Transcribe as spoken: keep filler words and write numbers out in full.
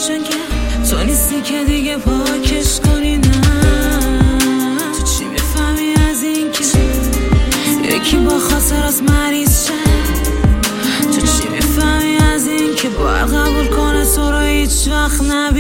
قشنگه تو نیستی که دیگه پاکش کنی. نه تو چی میفهمی از این که یکی با خاطر از مریض شه؟ تو چی میفهمی از این که باید قبول کنه تو رو هیچ وقت نبینه؟